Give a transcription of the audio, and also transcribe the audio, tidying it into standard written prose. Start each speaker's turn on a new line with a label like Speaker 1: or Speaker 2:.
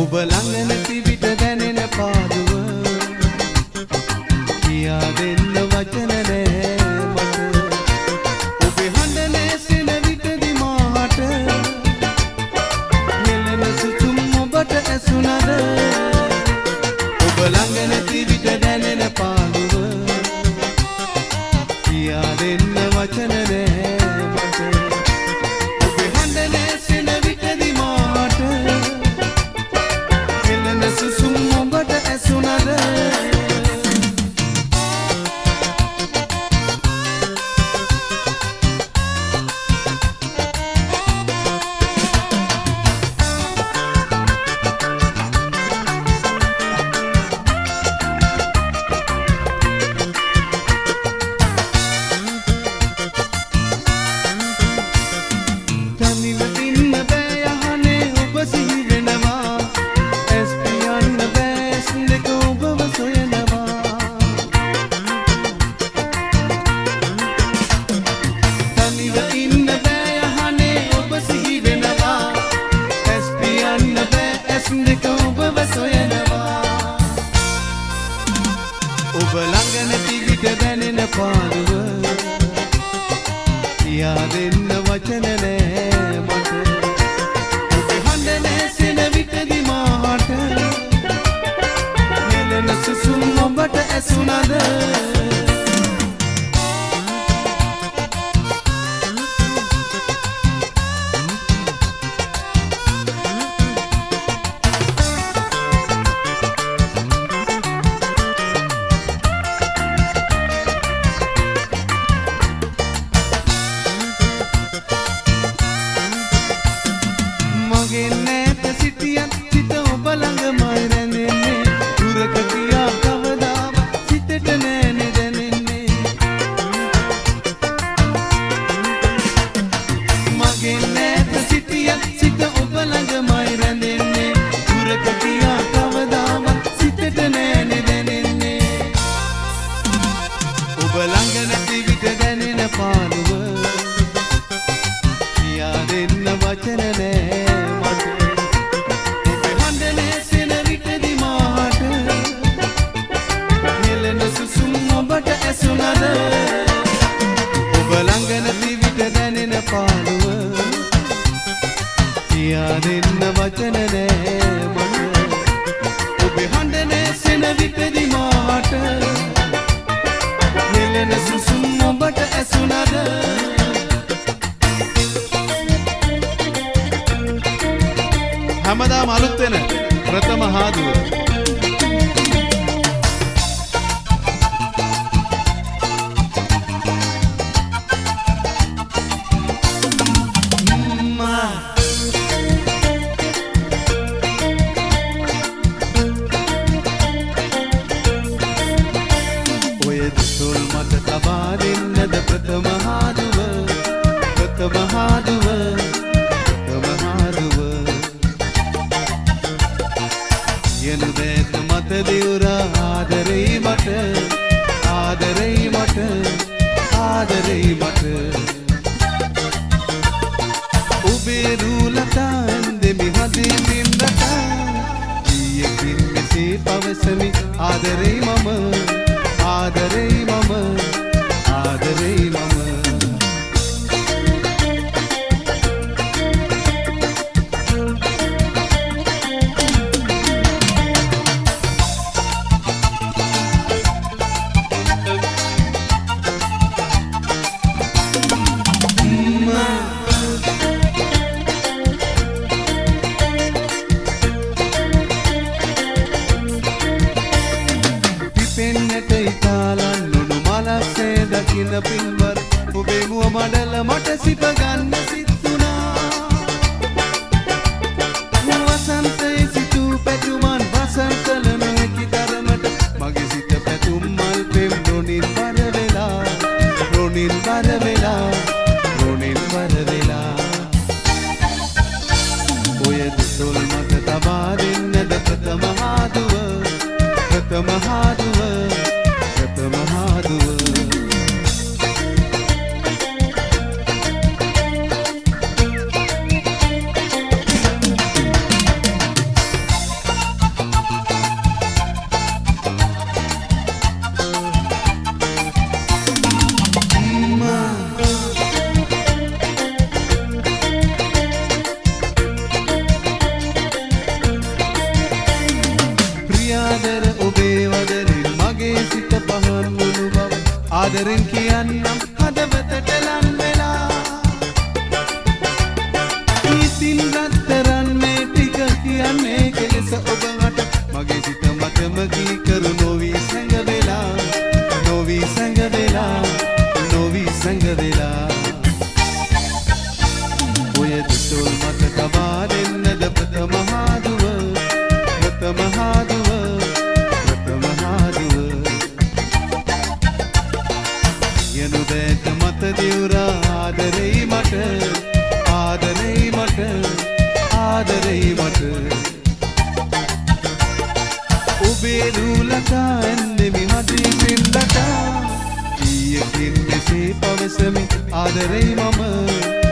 Speaker 1: ඔබ ළඟ නැති විට දැනෙන පාදුව කියා දෙන්න වචන නෑ මට ඔබේ හඬ නැසෙන විටදි මාහට හෙළන සුසුම් ඔබට ඇසුණද ඔබ ළඟ නැති විට දැනෙන පාදුව කියා දෙන්න වචන නෑ මට ඔබේ හඬ නැසෙන විටදි මාහට හෙළන සුසුම් ඔබට ඇසුණද ඔබ ළඟ නැති විට දැනෙන පාදුව කියා දෙන්න වචන නෑ මට ඔබේ හඬ නැසෙන විටදි මාහට හෙළන සුසුම් ඔබට ඇසුණද හැමදාම අලුත් වෙන ප්‍රථම හාදුව ඔය දුටුල් මට තබා දෙන්නද ප්‍රථම හාදුව ප්‍රථම හාදුව යනු දැත මත දිවුරා ආදරෙයි මට ආදරෙයි මට ආදරෙයි මට ඔබේ රූලතන් දෙමි හදින් බින්දට ඊයකින් මෙසේ පවසමි ආදරෙයි මම ආදරෙයි මම ආදරෙයි මම දකින්න පින්වර ඔබේ මුව මඩල මට සිප ගන්න සිතුනා වසන්තයේ සිටු පැතුමන් වසන්තල නොහැකි තරමට මගේ සිත පැතුම් මල් පෙම් රොණින් බර වෙලා රොණින් බර වෙලා රොණින් බර වෙලා ඔය දුටුල් මට තබා දෙන්නද ප්‍රථම හාදුව ප්‍රථම හාදුව ප්‍රථම හාදුව සැඟවෙලා ඔය දුටුල් මත තබා දෙන්නද ප්‍රථමහාදුව යනු දැක මත දිවුරා ආදරෙයි මට ඔබේ නූලකා ඇන්නෙමි මදී පින්දටා ඊයකින් මෙසේ පවසමි ආදරෙයි මම